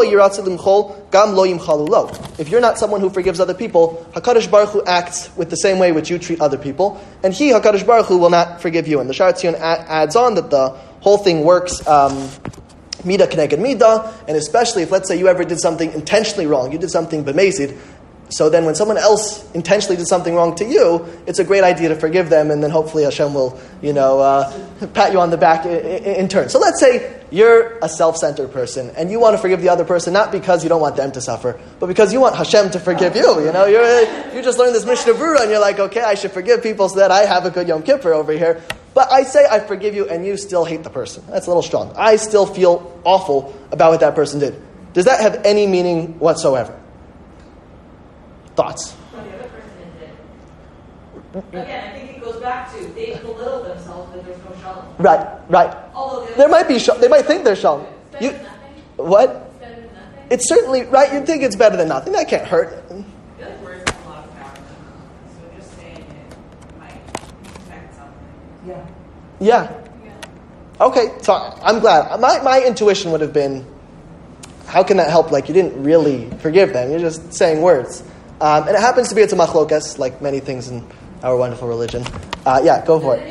you're not someone who forgives other people, HaKadosh Baruch Hu acts with the same way which you treat other people, and He, HaKadosh Baruch Hu, will not forgive you. And the Sha'ar Tzion adds on that the whole thing works um, midah keneged midah, and especially if, let's say, you ever did something intentionally wrong, you did something b'mezid, so then when someone else intentionally did something wrong to you, it's a great idea to forgive them, and then hopefully Hashem will, you know, uh, pat you on the back in, in, in turn. So let's say you're a self-centered person, and you want to forgive the other person, not because you don't want them to suffer, but because you want Hashem to forgive you. You know, you're, you just learned this Mishnah Brura, and you're like, okay, I should forgive people so that I have a good Yom Kippur over here. But I say I forgive you, and you still hate the person. That's a little strong. I still feel awful about what that person did. Does that have any meaning whatsoever? Thoughts? Well, the other person did. Again, I think it goes back to they belittle themselves that there's no shalom. Right, right. Although the there might be, sh- they might think there's shalom. It's better You, than nothing. what? It's better than nothing. It's certainly right. You'd think it's better than nothing. That can't hurt. I feel like words have a lot of power. So just saying it might affect something. Yeah. Yeah. Yeah. Okay. So I'm glad. My my intuition would have been, how can that help? Like you didn't really forgive them. You're just saying words. Um, and it happens to be it's a machlokas, like many things in our wonderful religion. Uh, yeah, go for it.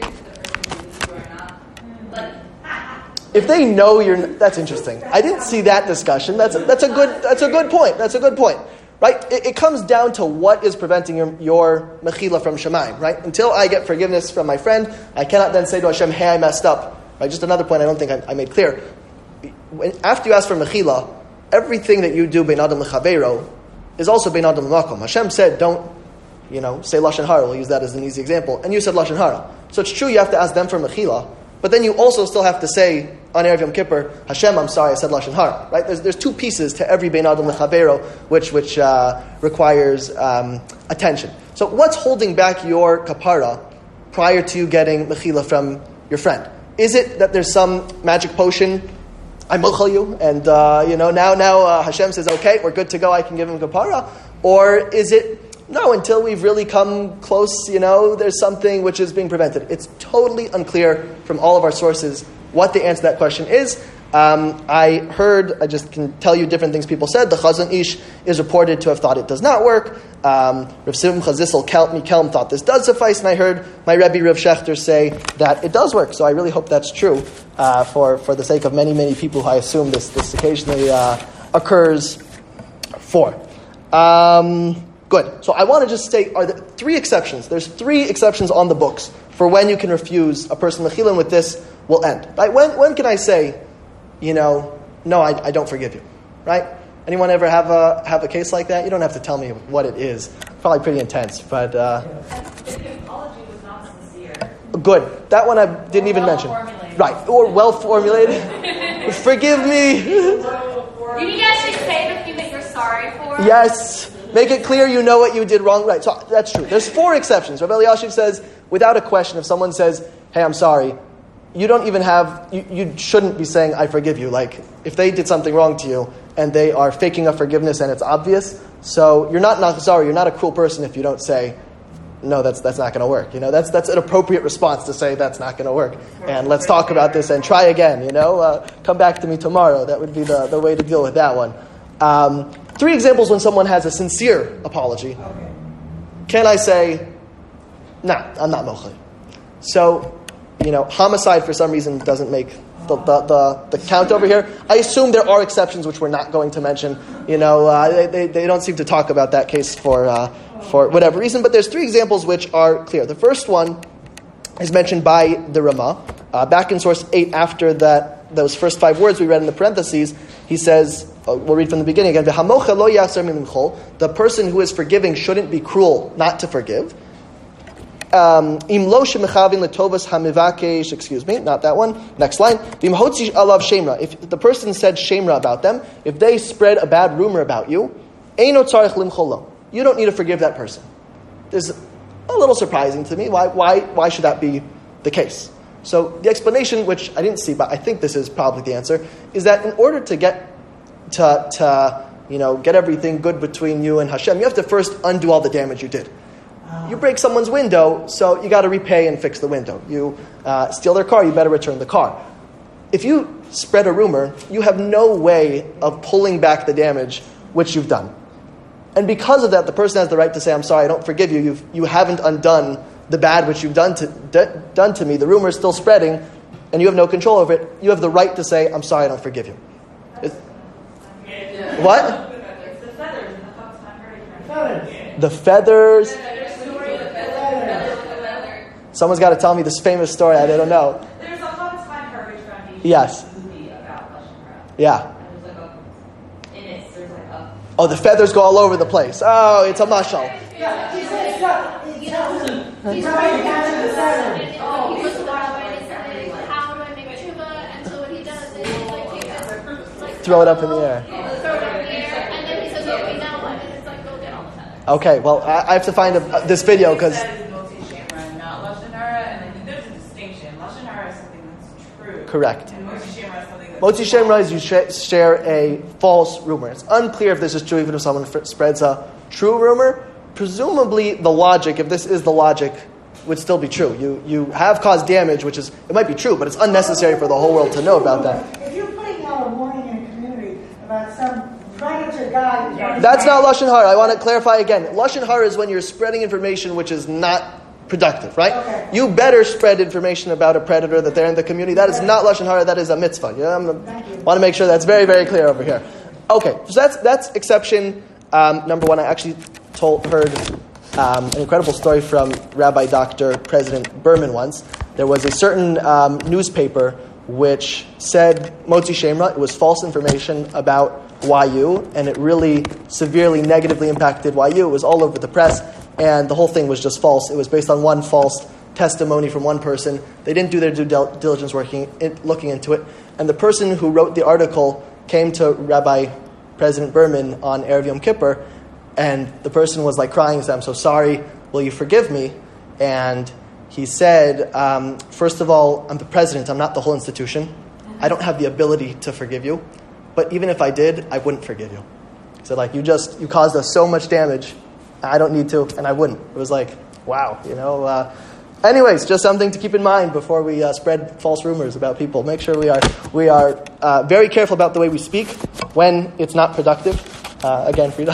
If they know you're, that's interesting. I didn't see that discussion. That's a, that's a good that's a good point. That's a good point, right? It, it comes down to what is preventing your, your mechila from Shemaim, right? Until I get forgiveness from my friend, I cannot then say to Hashem, "Hey, I messed up." Right? Just another point I don't think I, I made clear. When, after you ask for mechila, everything that you do bein adam l'chaveiro is also bein adam l'makom. Hashem said, "Don't, you know, say lashon hara." We'll use that as an easy example. And you said lashon hara, so it's true you have to ask them for mechila. But then you also still have to say on Erev Yom Kippur, Hashem, I'm sorry, I said lashon hara. Right? There's there's two pieces to every bein adam l'chaveiro, which which uh, requires um, attention. So what's holding back your kapara prior to you getting mechila from your friend? Is it that there's some magic potion? I mochel you, and uh, you know now now uh, Hashem says, okay, we're good to go. I can give him kapara, or is it? No, until we've really come close, you know, there's something which is being prevented. It's totally unclear from all of our sources what the answer to that question is. Um, I heard, I just can tell you different things people said. The Chazon Ish is reported to have thought it does not work. Um, Rav Simcha Zissel Mikelm thought this does suffice, and I heard my Rebbe Rav Shechter say that it does work. So I really hope that's true uh, for, for the sake of many, many people who I assume this, this occasionally uh, occurs for. Um... Good. So I want to just state, are there three exceptions? There's three exceptions on the books for when you can refuse a person mechila, and with this will end. Right? When when can I say, you know, no, I, I don't forgive you? Right? Anyone ever have a have a case like that? You don't have to tell me what it is. Probably pretty intense, but uh, If the apology was not sincere. good. That one I didn't Or even mention. well-formulated. Right. Or well formulated. Forgive me. You need to actually say the thing that you're sorry for. Yes. Make it clear you know what you did wrong. Right, so that's true. There's four exceptions. Rabbi Elyashiv says, without a question, if someone says, hey, I'm sorry, you don't even have, you, you shouldn't be saying, I forgive you. Like, if they did something wrong to you, and they are faking a forgiveness and it's obvious, so you're not, not sorry, you're not a cruel person if you don't say, no, that's that's not going to work. You know, that's that's an appropriate response to say that's not going to work. And let's talk about this and try again, you know, uh, come back to me tomorrow. That would be the, the way to deal with that one. Um, Three examples when someone has a sincere apology. Okay. Can I say, nah, I'm not mochel? So, you know, homicide for some reason doesn't make the, the, the, the count over here. I assume there are exceptions which we're not going to mention. You know, uh, they, they, they don't seem to talk about that case for uh, for whatever reason. But there's three examples which are clear. The first one is mentioned by the Ramah. Uh, back in source eight, after that, those first five words we read in the parentheses, he says, uh, we'll read from the beginning again, the person who is forgiving shouldn't be cruel not to forgive. Um, excuse me, not that one. Next line. If the person said shemra about them, if they spread a bad rumor about you, you don't need to forgive that person. This is a little surprising to me. Why, why, why should that be the case? So the explanation, which I didn't see, but I think this is probably the answer, is that in order to get to, to you know, get everything good between you and Hashem, you have to first undo all the damage you did. You break someone's window, so you got to repay and fix the window. You uh, steal their car, you better return the car. If you spread a rumor, you have no way of pulling back the damage which you've done. And because of that, the person has the right to say, I'm sorry, I don't forgive you. You've, you haven't undone the bad which you've done to, d- done to me. The rumor is still spreading, and you have no control over it. You have the right to say, I'm sorry, I don't forgive you. It's, what? It's the feathers in the Chofetz Chaim. The feathers. Someone's got to tell me this famous story. I don't know. There's a Chofetz Chaim Garbage Foundation Yes. movie about Lashon Hara. Yeah. And there's like a, in it, there's like a... Oh, the feathers go all over the place. Oh, it's a mashal. Yeah, he says, no, he tells him, He's right down to the center. And oh, he goes to the rabbi and he's like, how do I make tshuva? And so what he does is he like takes this, like Throw it up in the air. throw it up in the air, and then he says, okay, now what? And it's like, go get all the feathers. Okay, well, I, I have to find a, this video because That is Motzi Shemra, not Lashon Hara, and I think there's a distinction. Lashon Hara is something that's true. correct. And Motzi Shemra is something that's Motzi Shemra is you sh- share a false rumor. It's unclear if this is true, even if someone f- spreads a true rumor. Presumably, the logic, if this is the logic, would still be true. You you have caused damage, which is, it might be true, but it's unnecessary for the whole world to know about that. If you're putting out a warning in a community about some predator guy... That's not Lashon Hara. I want to clarify again. Lashon Hara is when you're spreading information which is not productive, right? Okay. You better spread information about a predator that they're in the community. That is not Lashon Hara. That is a mitzvah. You know, I want to make sure that's very, very clear over here. Okay, so that's that's exception um, number one. I actually told heard um, an incredible story from Rabbi Doctor President Berman once. There was a certain um, newspaper which said Motzi Shemra. It was false information about Y U, and it really severely negatively impacted Y U. It was all over the press, and the whole thing was just false. It was based on one false testimony from one person. They didn't do their due diligence working, looking into it, and the person who wrote the article came to Rabbi President Berman on Erev Yom Kippur, and the person was like crying and said, I'm so sorry, will you forgive me? And he said, um, first of all, I'm the president, I'm not the whole institution. I don't have the ability to forgive you. But even if I did, I wouldn't forgive you. He said, like, you just, you caused us so much damage, I don't need to, and I wouldn't. It was like, wow, you know. Uh, anyways, just something to keep in mind before we uh, spread false rumors about people. Make sure we are we are uh, very careful about the way we speak when it's not productive. Uh, again, Frida.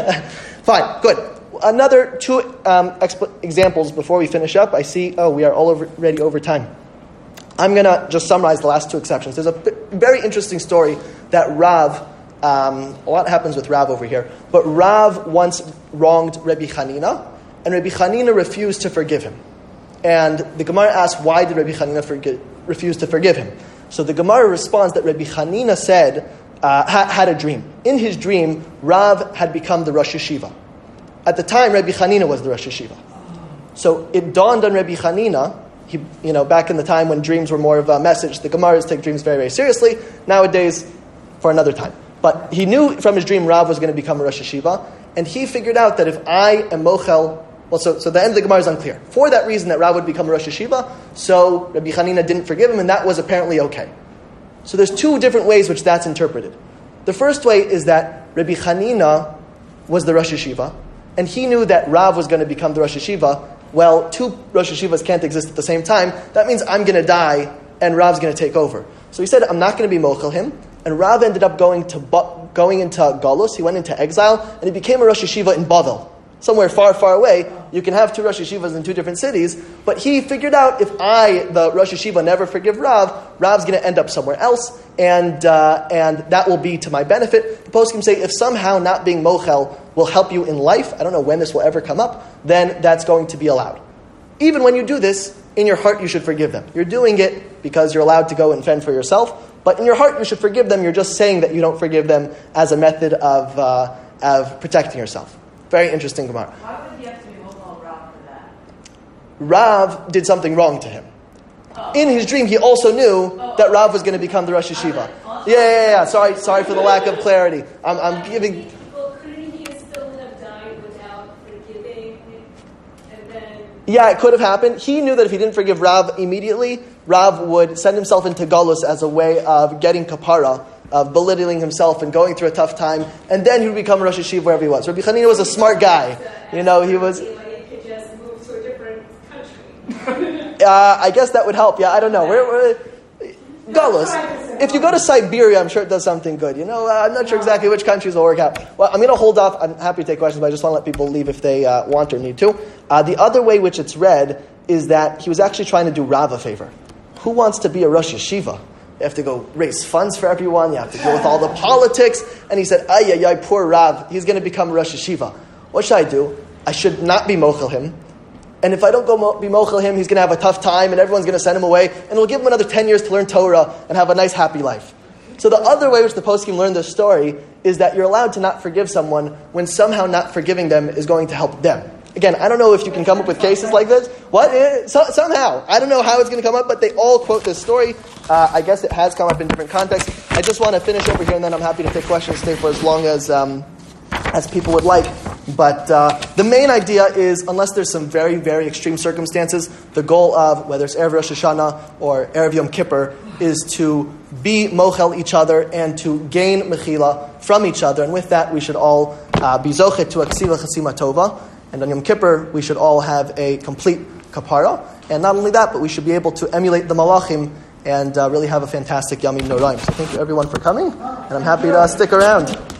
Fine, good. Another two um, exp- examples before we finish up. I see, oh, we are already over time. I'm going to just summarize the last two exceptions. There's a b- very interesting story that Rav, um, a lot happens with Rav over here, but Rav once wronged Rabbi Chanina, and Rabbi Chanina refused to forgive him. And the Gemara asks, why did Rabbi Chanina forgi- refuse to forgive him? So the Gemara responds that Rabbi Chanina said, uh, ha- had a dream. In his dream, Rav had become the Rosh Yeshiva. At the time, Rabbi Chanina was the Rosh Yeshiva. So it dawned on Rabbi Chanina, he, you know, back in the time when dreams were more of a message, the Gemaras take dreams very, very seriously. Nowadays, for another time. But he knew from his dream Rav was going to become a Rosh Yeshiva, and he figured out that if I am mochel, well, so, so the end of the Gemara is unclear. For that reason, that Rav would become a Rosh Yeshiva, so Rabbi Chanina didn't forgive him, and that was apparently okay. So there's two different ways which that's interpreted. The first way is that Rabbi Chanina was the Rosh Yeshiva, and he knew that Rav was going to become the Rosh Yeshiva. Well, two Rosh Yeshivas can't exist at the same time. That means I'm going to die, and Rav's going to take over. So he said, I'm not going to be mochel him. And Rav ended up going to going into Galus. He went into exile, and he became a Rosh Yeshiva in Bavel, somewhere far, far away. You can have two Rosh Yeshivas in two different cities, but he figured out if I, the Rosh Yeshiva, never forgive Rav, Rav's going to end up somewhere else, and uh, and that will be to my benefit. The poskim say if somehow not being mochel will help you in life, I don't know when this will ever come up, then that's going to be allowed. Even when you do this, in your heart you should forgive them. You're doing it because you're allowed to go and fend for yourself, but in your heart you should forgive them. You're just saying that you don't forgive them as a method of uh, of protecting yourself. Very interesting Gemara. Why would he have to be Mochel Rav for that? Rav did something wrong to him. Oh. In his dream, he also knew Oh, that okay. Rav was going to become the Rosh Yeshiva. Oh. Yeah, yeah, yeah. Sorry, sorry for the lack of clarity. I'm, I'm giving. Well, couldn't he still have died without forgiving him? And then. Yeah, it could have happened. He knew that if he didn't forgive Rav immediately, Rav would send himself into Galus as a way of getting kapara, of belittling himself and going through a tough time, and then he would become Rosh Yeshiva wherever he was. Rabbi Chanina was a smart guy. You know, he was. Like he could just move to a different country. Uh, I guess that would help. Yeah, I don't know. We're, we're Galus. If you go to Siberia, I'm sure it does something good. You know, uh, I'm not sure exactly which countries will work out. Well, I'm going to hold off. I'm happy to take questions, but I just want to let people leave if they uh, want or need to. Uh, the other way which it's read is that he was actually trying to do Rav a favor. Who wants to be a Rosh Yeshiva? You have to go raise funds for everyone. You have to deal with all the politics. And he said, ay, ay, ay, poor Rav. He's going to become Rosh Yeshiva. What should I do? I should not be mochel him. And if I don't go mo- be mochel him, he's going to have a tough time and everyone's going to send him away. And we'll give him another ten years to learn Torah and have a nice, happy life. So the other way which the poskim learned this story is that you're allowed to not forgive someone when somehow not forgiving them is going to help them. Again, I don't know if you can come up with cases like this. What? Eh, so, somehow. I don't know how it's going to come up, but they all quote this story. Uh, I guess it has come up in different contexts. I just want to finish over here, and then I'm happy to take questions, stay for as long as um, as people would like. But uh, the main idea is, unless there's some very, very extreme circumstances, the goal of, whether it's Erev Rosh Hashanah or Erev Yom Kippur, is to be mochel each other and to gain mechila from each other. And with that, we should all uh, be zochet to a ksiva chasima tova. And on Yom Kippur, we should all have a complete kapara. And not only that, but we should be able to emulate the malachim and uh, really have a fantastic Yamim Noraim. So thank you everyone for coming, and I'm happy to uh, stick around.